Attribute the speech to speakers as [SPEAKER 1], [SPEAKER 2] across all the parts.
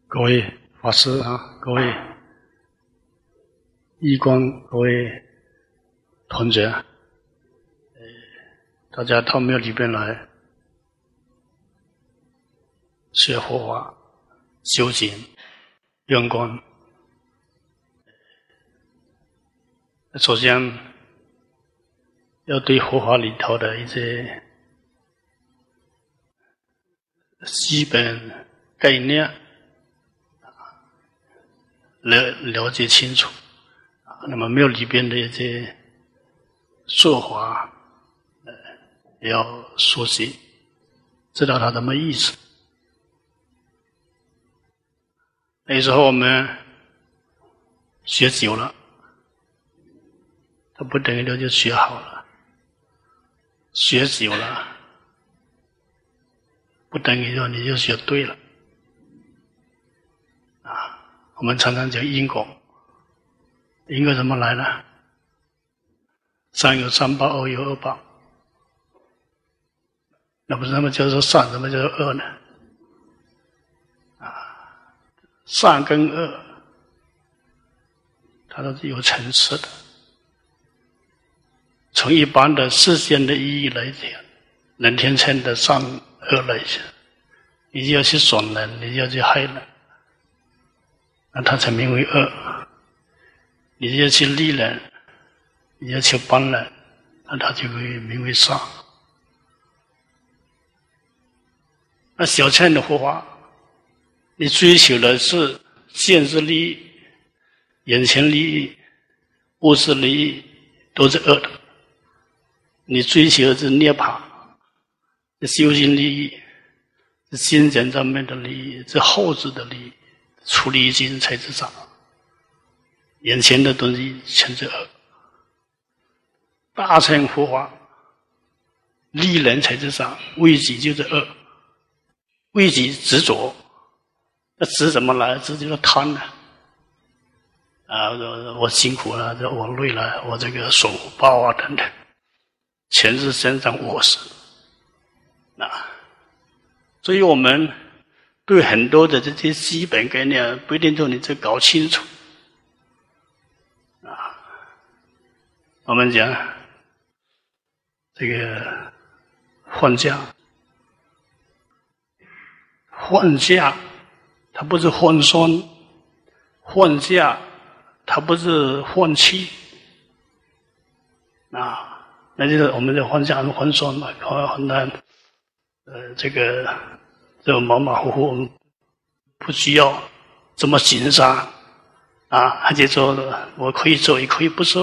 [SPEAKER 1] 各位法师啊，各位义工，各位同学，大家到庙里边来学佛法、修行、用功。首先要对佛法里头的一些基本概念了解清楚，那么庙里边的一些说法要熟悉，知道它什么意思。那时候我们学久了，它不等于就学好了，学久了不等于你就学对了。我们常常讲因果，因果怎么来呢？善有三报，恶有二报。那不是那么叫做善，什么叫做恶呢？善跟恶它都是有层次的。从一般的世间的意义来讲，人天称的善恶来讲，你就要去损人，你就要去害人，那它才名为恶。你要去利人，你要去帮人，那它就会名为善。那小乘的佛法，你追求的是现实利益、眼前利益、物质利益，都是恶的。你追求的是涅槃，是修行利益，是精神上面的利益，是后置的利益，出离心才是善。眼前的东西全是恶。大乘佛法，利人才是善，为己就是恶。为己执着，那执怎么来？执就是贪了。我辛苦了，我累了，我这个手报啊等等，全是身上我事。所以我们对很多的这些基本概念不一定说你这搞清楚。我们讲这个放假，放假它不是放松，放假它不是放弃。那就是我们在放假很放松嘛，很难这个马马虎虎，我们不需要这么紧张他就说我可以做也可以不做，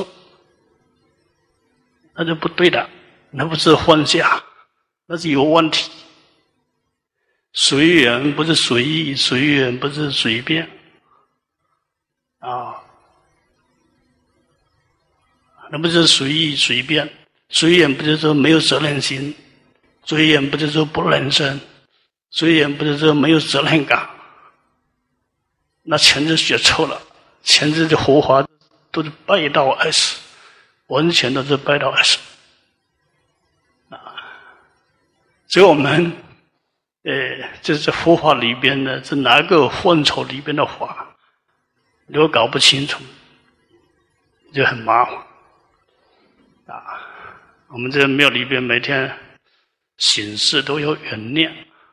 [SPEAKER 1] 那就不对的，那不是放假，那是有问题。随缘不是随意，随缘不是随便那不是随意随便。随缘不是说没有责任心，随缘不是说不认真，随缘不是说没有责任感，那全是学错了，全是佛法都是背道而驰，完全都是背道而驰。所以我们就是佛法里边的是哪个范畴里边的法，如果搞不清楚就很麻烦我们这个庙里边每天行事都有缘念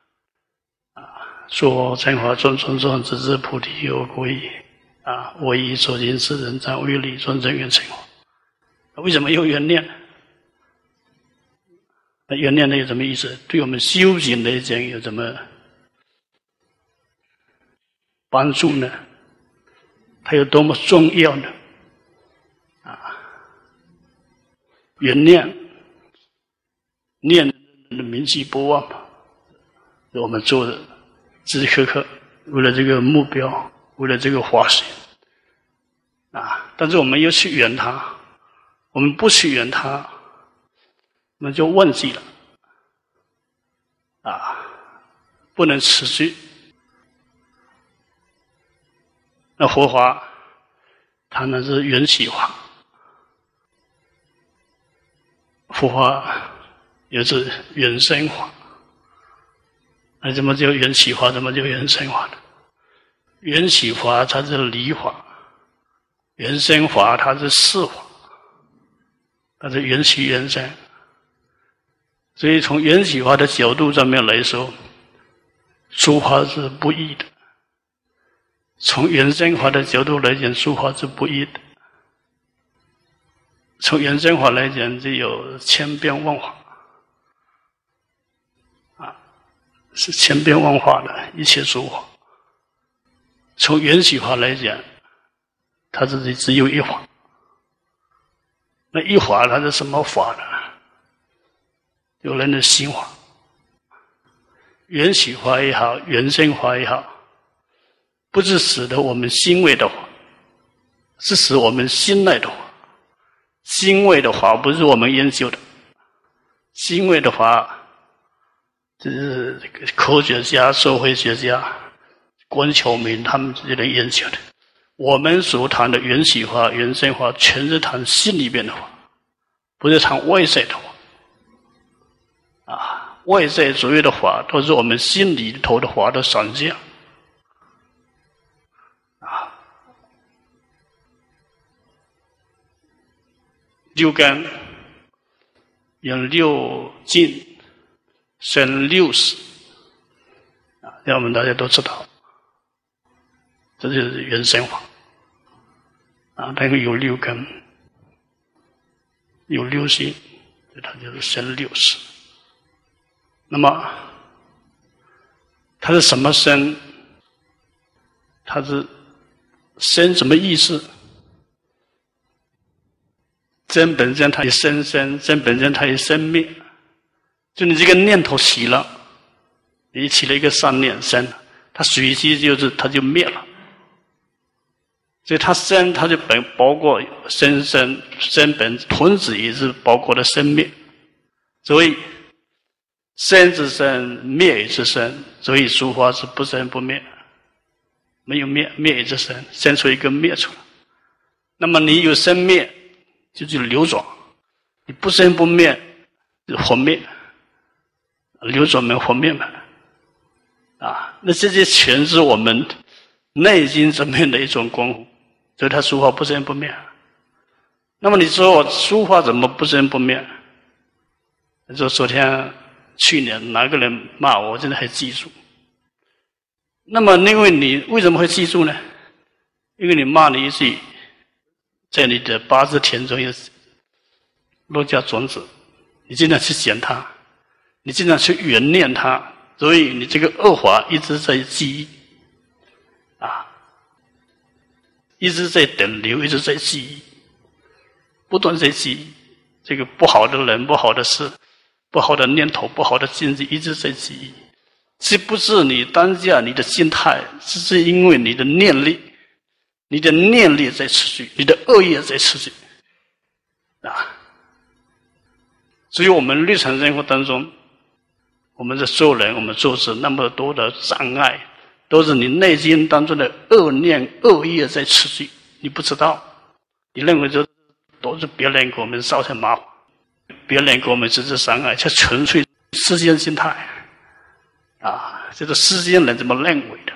[SPEAKER 1] 说真法尊尊尊，直至菩提有果矣我以所行世人赞为理尊真缘成佛。为什么有缘念？那缘念呢有什么意思？对我们修行来讲有什么帮助呢？它有多么重要呢？缘念的铭记不忘嘛，我们做的时时刻刻为了这个目标，为了这个化身但是我们又去缘它，我们不去缘它，我们就忘记了不能持续。那佛法它呢是缘起法，佛法也是缘生法。那怎么叫缘起法？怎么叫缘生法呢？ 缘起法它是理法，缘生法它是事法，它是缘起缘生。所以从缘起法的角度上面来说，诸法是不异的；从缘生法的角度来讲，诸法是不异的。从缘生法来讲，就有千变万化，是千变万化的一切诸法。从缘起法来讲，它只有一法。那一法它是什么法呢？有人的心法，缘起法也好，缘生法也好，不是使得我们欣慰的法，是使我们信赖的法。欣慰的法不是我们研究的，欣慰的法就是科学家、社会学家、关巧明他们这些人研究的。我们所谈的缘起法、缘生法，全是谈心里边的法，不是谈外在的法。外在所有的法都是我们心里头的法的闪现。六根有六境生六识，让我们大家都知道，这就是缘生法。那个有六根，有六性，它就是生六识。那么它是什么生？它是生什么意思？真本身它也生，真本身它也生灭。就你这个念头起了，你起了一个善念生，它随即它就灭了。所以它生，它就包括生本同时也是包括了生灭。所以生之生，灭之生，所以诸法是不生不灭，没有灭，灭之生，生出一个灭出来。那么你有生灭，就流转；你不生不灭，就活灭，流转门活灭门。那这些全是我们内心层面的一种功夫，所以它诸法不生不灭。那么你说诸法怎么不生不灭？你说去年哪个人骂我，真的还记住。那么因为你为什么会记住呢？因为你骂你一句，在你的八字田中有落下种子，你经常去捡它，你经常去原谅它，所以你这个恶法一直在记忆，一直在等流，一直在记忆，不断在记忆这个不好的人、不好的事、不好的念头、不好的境界，一直在记忆。这不是你当下你的心态，是因为你的念力，你的念力在持续，你的恶业在持续。所以我们日常生活当中，我们在做人，我们做事那么多的障碍，都是你内心当中的恶念、恶业在持续，你不知道，你认为这都是别人给我们造成麻烦，别人给我们制造伤害，这纯粹世间心态这个世间人怎么认为的？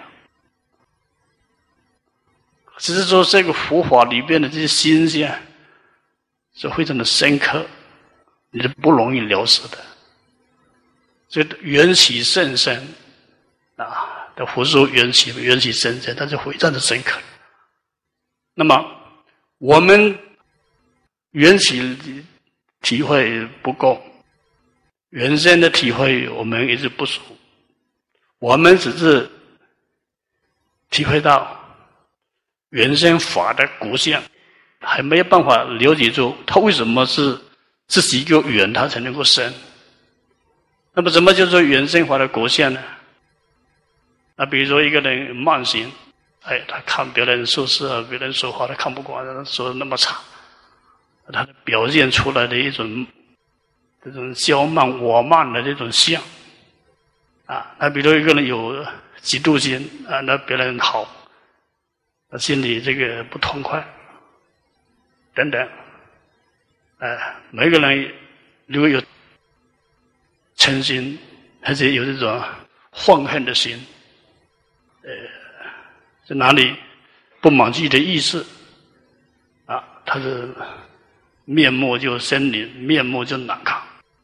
[SPEAKER 1] 只是说这个佛法里边的这些心象是非常的深刻，你是不容易了解的。所以缘起甚深的佛说缘起甚深，它是非常的深刻。那么我们缘起体会不够，缘生的体会我们一直不熟，我们只是体会到缘生法的果相，还没有办法了解出它为什么是自己一个缘它才能够生。那么什么叫做缘生法的果相呢？比如说一个人慢性，他看别人做事别人说话他看不惯，说的那么差，他表现出来的一种这种骄慢我慢的这种相那比如一个人有嫉妒心那别人好，他心里这个不痛快等等每个人如果有嗔心，而且有这种愤恨的心在哪里不满自己的意识啊，他的面目就狰狞，面目就难看。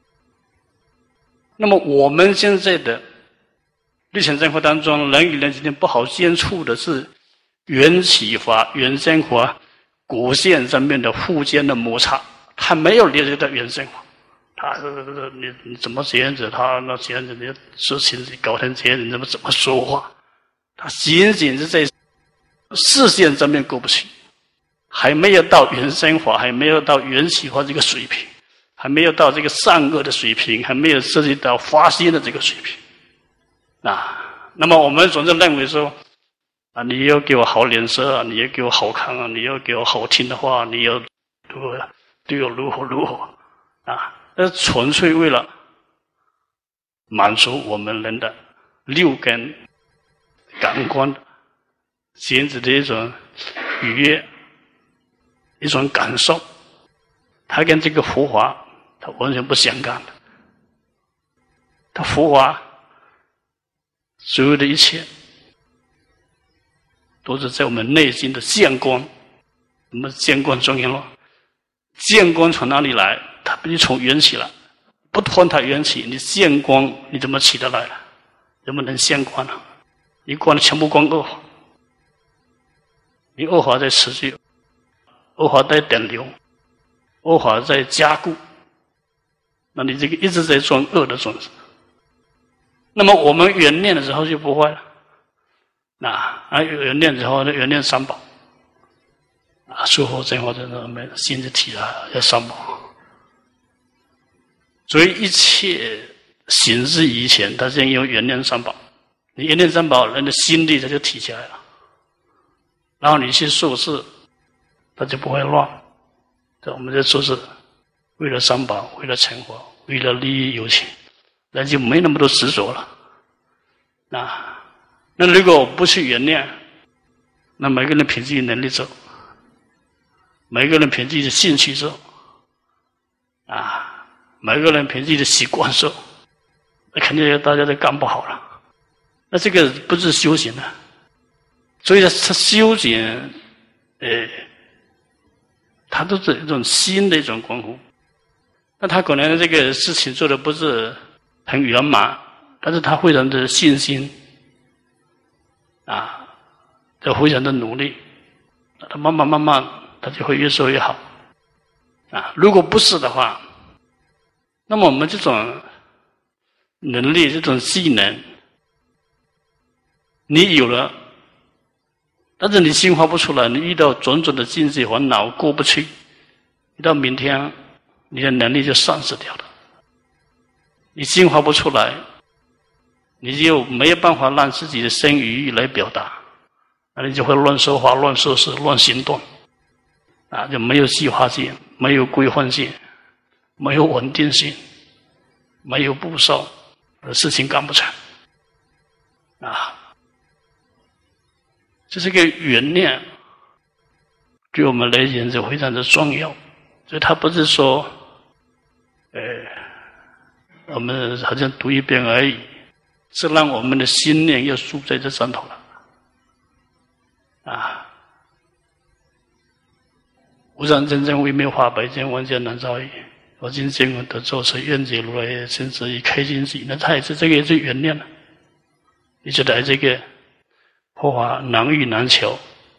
[SPEAKER 1] 那么我们现在的历程生活当中，人与人之间不好接触的是缘起法、缘生法、果线上面的互间的摩擦，他没有了解到缘生法。他你怎么这样子？他那这样子，你事情搞成这样，你怎么说话？他仅仅是在视线上面过不去，还没有到缘生法，还没有到缘起法这个水平，还没有到这个善恶的水平，还没有涉及到发心的这个水平。那么我们总是认为说你要给我好脸色你要给我好看你要给我好听的话，你要对我如何那纯粹为了满足我们人的六根感官的现子的一种愉悦，一种感受，它跟这个佛法它完全不相干的。它佛法所有的一切都是在我们内心的见观。我们见观重要了，见观从哪里来？它不是从缘起来，不断它缘起，你见观你怎么起得来了？能不能见观呢？你观的全部观恶法，你恶法在持续，恶法在等流，恶法在加固，那你这个一直在种恶的种子。那么我们缘念的时候就不坏了。缘念之后呢，缘念三宝疏佛真佛真的没心之体要三宝。所以一切行事以前，它先有缘念三宝。你缘念三宝，人的心力它就提起来了，然后你去做事，它就不会乱。我们在做事，为了三宝，为了成佛，为了利益有情，那就没那么多执着了。那如果不去原谅，那每个人凭自己能力做，每个人凭自己的兴趣做，每个人凭自己的习惯做，那肯定大家都干不好了。那这个不是修行啊，所以他修行，他都是一种新的一种功夫。那他可能这个事情做的不是很圆满，但是他非常的信心，他非常的努力，他慢慢他就会越做越好。如果不是的话，那么我们这种能力、这种技能，你有了，但是你进化不出来，你遇到种种的境界烦恼过不去，遇到明天，你的能力就丧失掉了。你进化不出来，你就没有办法让自己的身语意来表达，那你就会乱说话、乱说事、乱行动，就没有计划性，没有规范性，没有稳定性，没有步骤，事情干不成。这是个缘念，对我们来讲是非常的重要。所以它不是说，我们好像读一遍而已，是让我们的心念要输在这上头了。无上真正微妙法，百千万劫难遭遇。我今见闻得作是愿解如来真实义，开心喜。那它也是这个也是缘念了。你觉得这个佛法难遇难求，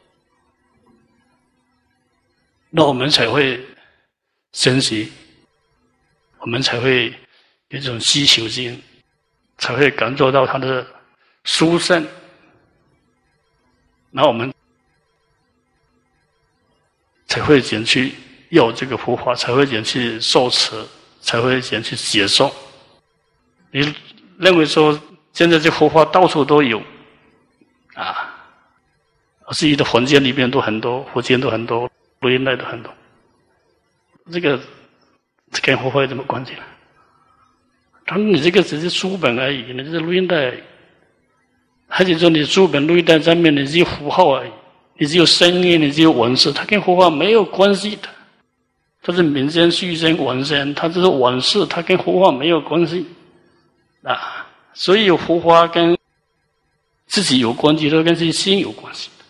[SPEAKER 1] 那我们才会珍惜，我们才会有一种希求心，才会感受到它的殊胜。那我们才会想去要这个佛法，才会想去受持，才会想去接受。你认为说现在这佛法到处都有自己的房间里面都很多，佛间都很多，录音带都很多，这跟佛法有什么关系呢？他说你这个只是书本而已，你这是录音带，还是说你书本录音带上面你只有符号而已，你只有声音，你只有文字，它跟佛法没有关系的。它是民间续声往生，它这是往事，它跟佛法没有关系所以有佛法跟自己有关系，都跟自己心有关系的。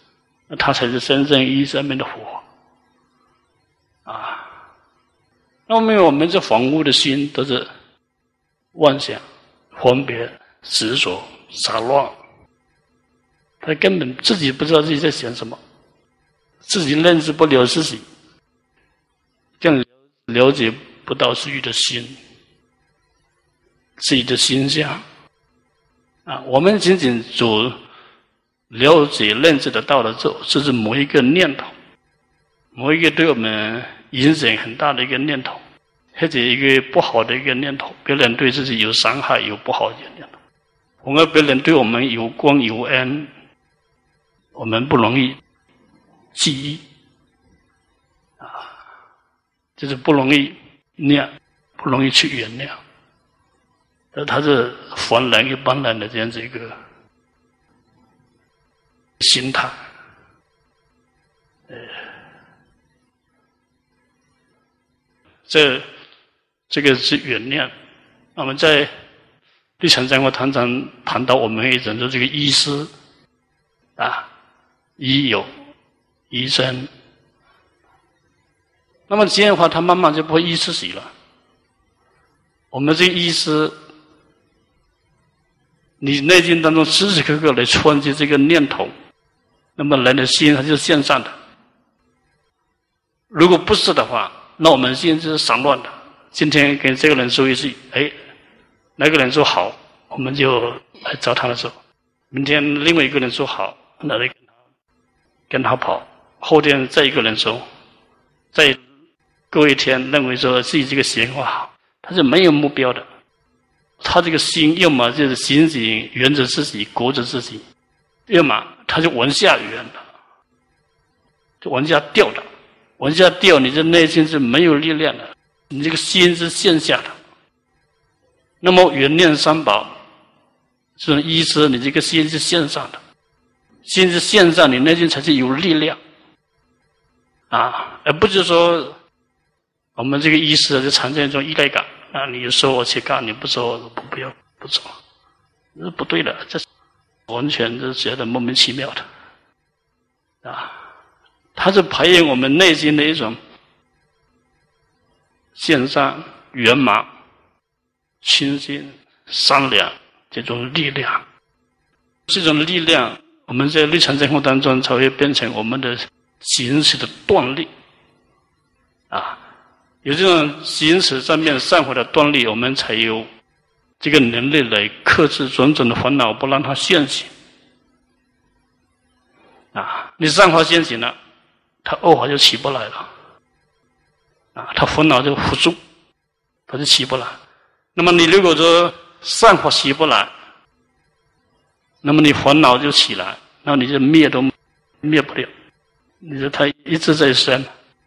[SPEAKER 1] 那它才是真正意义上面的佛法啊。那我们这凡夫的心都是妄想、分别、执着、杂乱，他根本自己不知道自己在想什么，自己认知不了自己，更了解不到自己的心，自己的心相啊。我们仅仅所了解认知得到的这是某一个念头，某一个对我们影响很大的一个念头，或者一个不好的一个念头，别人对自己有伤害有不好的念头，或者别人对我们有光有恩，我们不容易记忆啊，就是不容易念，不容易去原谅。他是凡人一般人的这样子一个心态。这个是原谅。那么在律常常常谈到我们一种的这个依师啊，依有依真。那么这样的话，他慢慢就不会依自己了。我们这个依师，你内心当中时时刻刻来串接这个念头，那么人的心它就是向上的。如果不是的话，那我们心就是散乱的。今天跟这个人说一句，那个人说好，我们就来找他的时候，明天另外一个人说好，那来跟他跑，后天再一个人说，再过一天认为说自己这个闲话好，他是没有目标的。他这个心要么就是仅仅圆着自己，裹着自己，要么他就往下圆的，就往下掉的。往下掉，你这内心是没有力量的，你这个心是向下的。那么原谅三宝这种意思，你这个心是向上的，心是向上，你内心才是有力量啊，而不是说我们这个意识就产生一种依赖感啊，你说我去干，你不说我不要不做，这是不对的，这是完全是觉得莫名其妙的啊。它是培养我们内心的一种向上圆满、清净、善良这种力量。这种力量，我们在日常生活当中才会变成我们的行持的锻炼啊。有这种行持上面善法的锻炼，我们才有这个能力来克制种种的烦恼，不让它现行啊。你善法现行了，他恶法就起不来了啊，他烦恼就扶住，他就起不来。那么你如果说善法起不来，那么你烦恼就起来，那你就灭都灭不了，你说他一直在生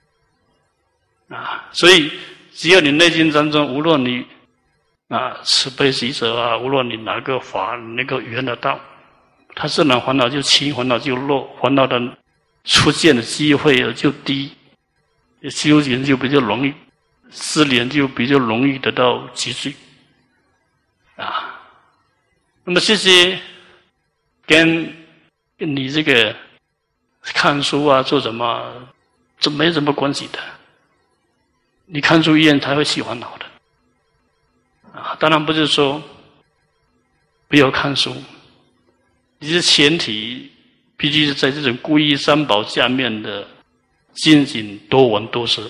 [SPEAKER 1] 啊。所以只要你内心当中，无论你慈悲喜舍啊，无论你哪个法那个圆得到，他自然烦恼就轻，烦恼就弱，烦恼的出现的机会就低，修行就比较容易，失联就比较容易得到集聚啊。那么这些跟你这个看书啊做什么这没什么关系的。你看书一样才会起烦恼的啊。当然不是说不要看书，你的前提必须是在这种皈依三宝下面的精进多闻多识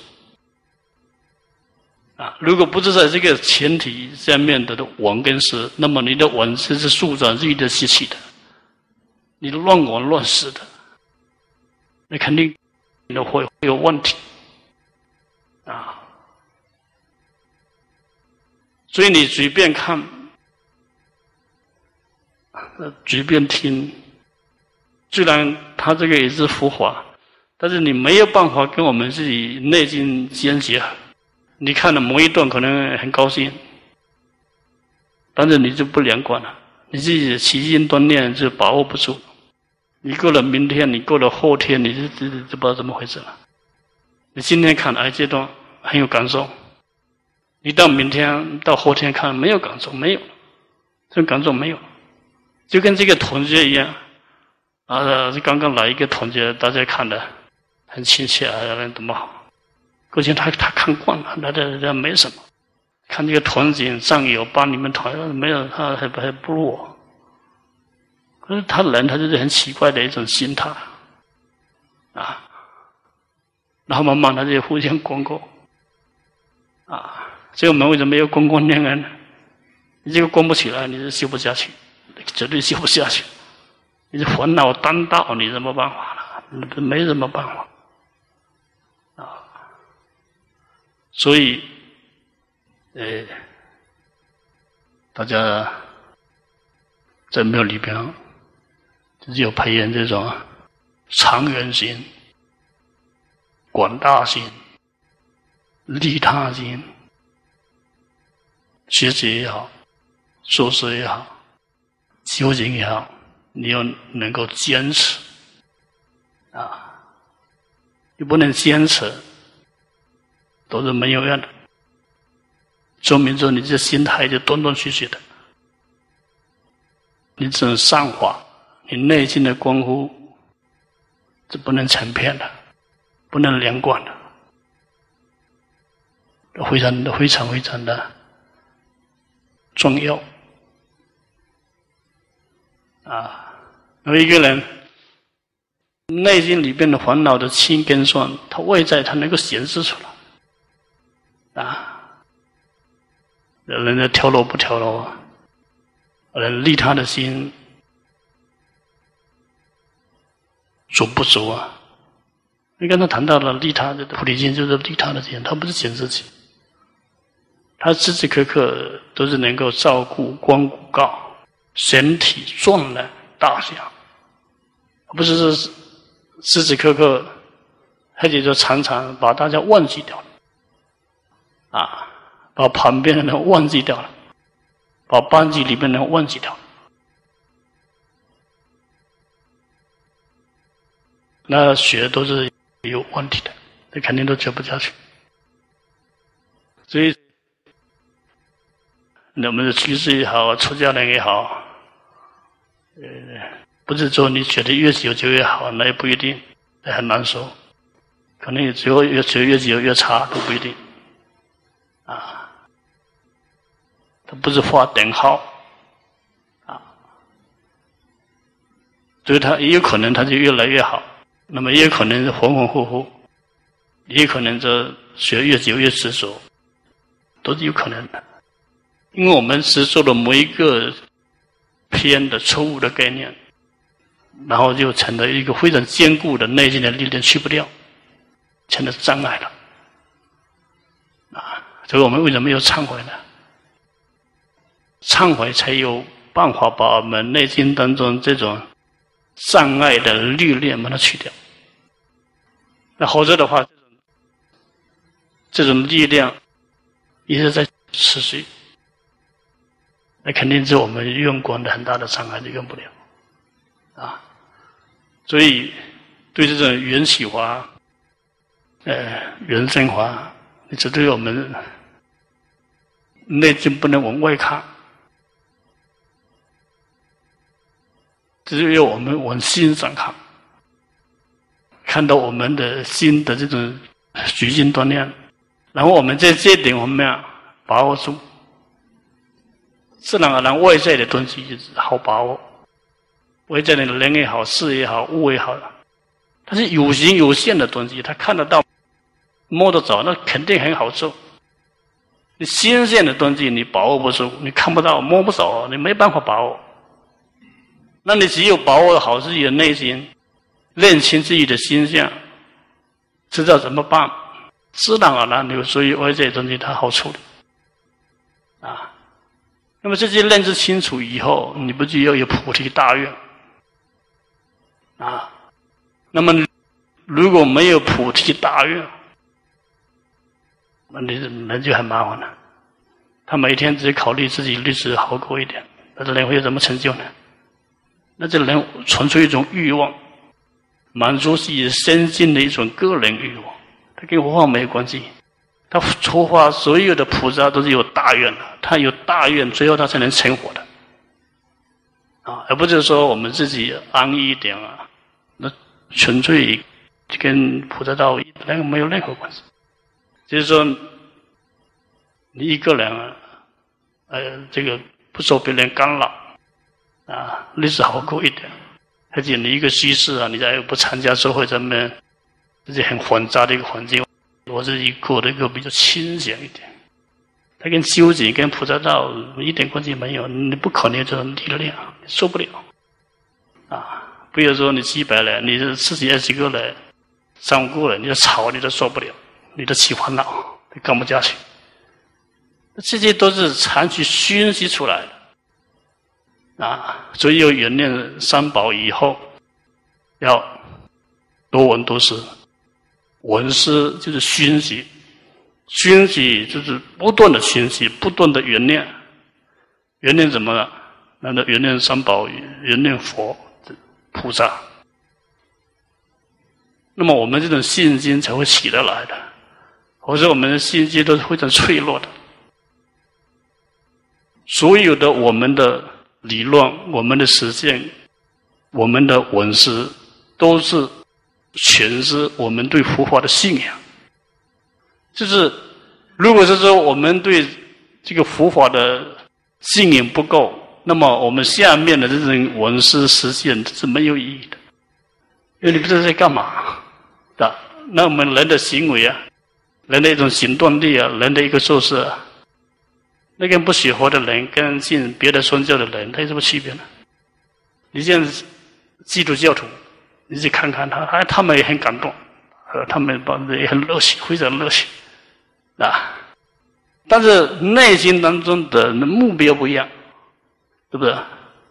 [SPEAKER 1] 啊。如果不是在这个前提下面的闻跟识，那么你的闻识是塑造自己的习气的，你乱闻乱识的，那肯定会有问题啊。所以你随便看，随便听，虽然他这个也是佛法，但是你没有办法跟我们自己内心相结合。你看了某一段可能很高兴，但是你就不连贯了，你自己的起心动念就把握不住。你过了明天，你过了后天，你就不知道怎么回事了。你今天看这段很有感受，你到明天到后天看没有感受，没有这种感受没有，就跟这个同学一样刚刚来一个同学，大家看的很亲切啊，人多么好。估计他看惯了，那没什么。看这个团景战友帮你们团，没有他还不如我。可是他就是很奇怪的一种心态啊。然后慢慢他就互相光顾啊。所以我们为什么要光光恋爱呢？你这个光不起来，你是修不下去，绝对修不下去。你是烦恼当道，你怎么办法了？没什么办法啊。所以，大家在庙里边，就是要培养这种长远心、广大心、利他心。学习也好，做事也好，修行也好，你要能够坚持啊！你不能坚持，都是没有用的，说明你这心态就断断续续的。你只能善法，你内心的功夫是不能成片的，不能连贯的，非常的重要啊！有一个人内心里边的烦恼的轻跟酸，他外在他能够显示出来啊！人家跳楼不跳楼啊？人利他的心足不足啊？你刚才谈到了利他的菩提心，就是利他的心，他不是显自己。他时时刻刻都是能够照顾光告身体壮的大小，不是时时刻刻，而且就常常把大家忘记掉了啊，把旁边的人忘记掉了，把班级里面的人忘记掉了，那学都是有问题的，那肯定都学不下去。所以我们的居士也好，出家人也好，不是说你学的越久就越好，那也不一定，也很难说，可能只有越学越久越差都不一定啊。它不是划等号啊，所以它也有可能它就越来越好，那么也有可能是浑浑乎乎，也有可能这学越久越执着，都是有可能的。因为我们执着了某一个偏的错误的概念，然后就成了一个非常坚固的内心的力量，去不掉，成了障碍了啊！所以我们为什么要忏悔呢？忏悔才有办法把我们内心当中这种障碍的力量把它去掉。那否则的话，这种力量一直在持续，那肯定是我们用功的很大的障碍，就用不了啊。所以对这种缘起法、缘生法，你只对我们内心不能往外看，只有我们往心上看，看到我们的心的这种虚心锻炼，然后我们在这一点我们要把握住，自然而然外在的东西就是好把握，外在的人也好，事也好，物也好，它是有形有限的东西，它看得到摸得着，那肯定很好做。你新鲜的东西你把握不住，你看不到摸不着，你没办法把握。那你只有把握好自己的内心，认清自己的心相，知道怎么办，自然而然有所以外在的东西它好处理啊。那么这些认知清楚以后，你不就要有菩提大愿啊？那么如果没有菩提大愿，那你人就很麻烦了。他每天只考虑自己日子好过一点，那这人会有什么成就呢？那这人纯粹一种欲望，满足自己身心的一种个人欲望，他跟佛法没有关系。他佛法所有的菩萨都是有大愿的，他有大愿，最后他才能成佛的而不是说我们自己安逸一点那纯粹跟菩萨道那个没有任何关系。就是说，你一个人这个不受别人干扰日子好过一点。而且你一个居士你再不参加社会上面这些很混杂的一个环境，我自己过的一个比较清闲一点。它跟修行跟菩萨道一点关系没有，你不可能有这种力量，你受不了比如说你几百人，你是10几20个人3、5个人，你的吵你都受不了，你都起烦恼，你干不下去。这些都是长期熏习出来的所以要原念三宝以后，要多闻多思。闻思就是熏习，熏习就是不断的熏习，不断的原念。原念怎么了？难道原念三宝，原念佛菩萨？那么我们这种信心才会起得来的。或者我们的信心都是非常脆弱的。所有的我们的理论，我们的实践，我们的闻思，都是诠释我们对佛法的信仰。就是如果是说我们对这个佛法的信仰不够，那么我们下面的这种闻思实践是没有意义的，因为你不知道在干嘛那我们人的行为人的一种行动力人的一个做事那跟不学佛的人跟信别的宗教的人他有什么区别呢？你像基督教徒，你去看看他们也很感动，他们也很热情，非常热情但是内心当中的目标不一样，对不对？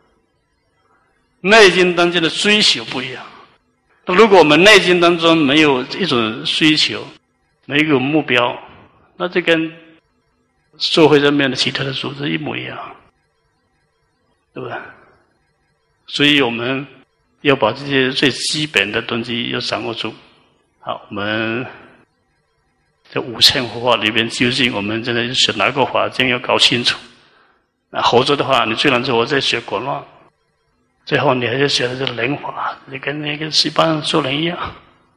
[SPEAKER 1] 内心当中的追求不一样。如果我们内心当中没有一种追求，没有目标，那这跟社会上面的其他的组织一模一样，对不对？所以我们要把这些最基本的东西要掌握住。好，我们在五乘佛法里边，究竟我们真的学哪个法，真要搞清楚。否则的话，你虽然说我在学国论，最后你还是学的是人法，你跟那个西方做人一样，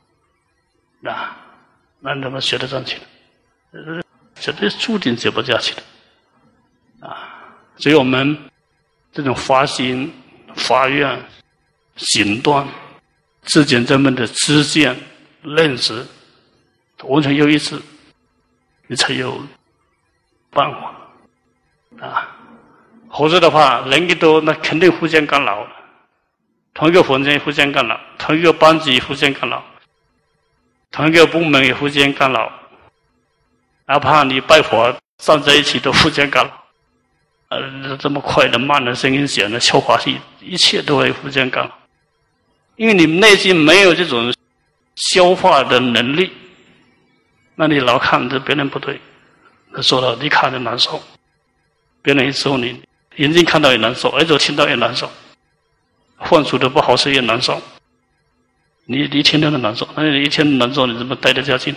[SPEAKER 1] 那怎么学得上去呢？绝对注定学不下去的所以我们这种发心、发愿、行动之间这么的知见、认识完全有一致，你才有办法否则的话，人一多，那肯定互相干扰，同一个房间互相干扰，同一个班级互相干扰，同一个部门也互相干扰，哪怕你拜佛站在一起都互相干扰这么快的慢的声音响的消化器，一切都会互相干扰，因为你内心没有这种消化的能力，那你老看着别人不对，那说了你看着难受，别人一说你眼睛看到也难受，耳朵听到也难受，放出的不好事也难受，你一天都难受，那你一天难受，你怎么待得下去呢？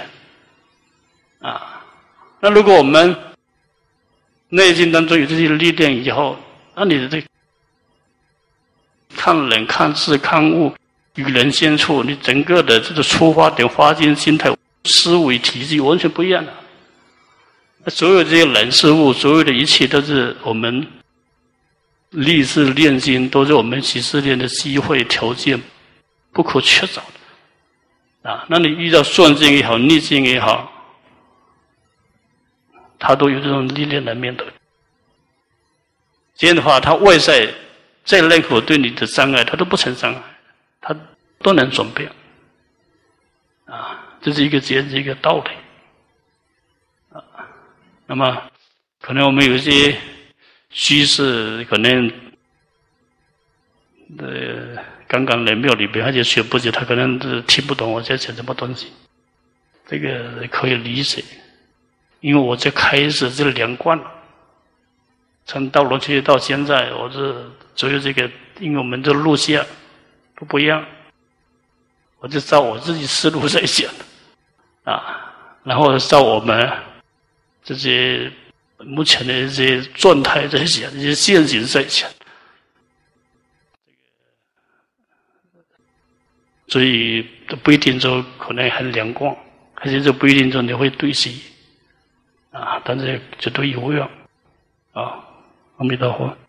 [SPEAKER 1] 那如果我们内心当中有这些力量以后，那你的看人、看事、看物、与人相处，你整个的这个出发点、发心心态、思维体系完全不一样了。所有这些人事物，所有的一切都是我们立志练心，都是我们起事练的机会条件，不可缺少的那你遇到顺境也好，逆境也好，他都有这种力量来面对。这样的话，他外在再任何对你的伤害，他都不成伤害，他都能转变这是这样一个道理那么可能我们有一些居士可能刚刚来庙里边，而且学不久，他可能是听不懂我在讲什么东西，这个可以理解，因为我在开始这2观了，从到罗区到现在，我是只有这个，因为我们的路线都不一样，我就照我自己思路在讲然后照我们这些目前的这些状态在讲，这些现行在讲所以都不一定说可能很两光，而且这不一定说你会对齐啊，但是绝对有用啊。阿弥陀佛。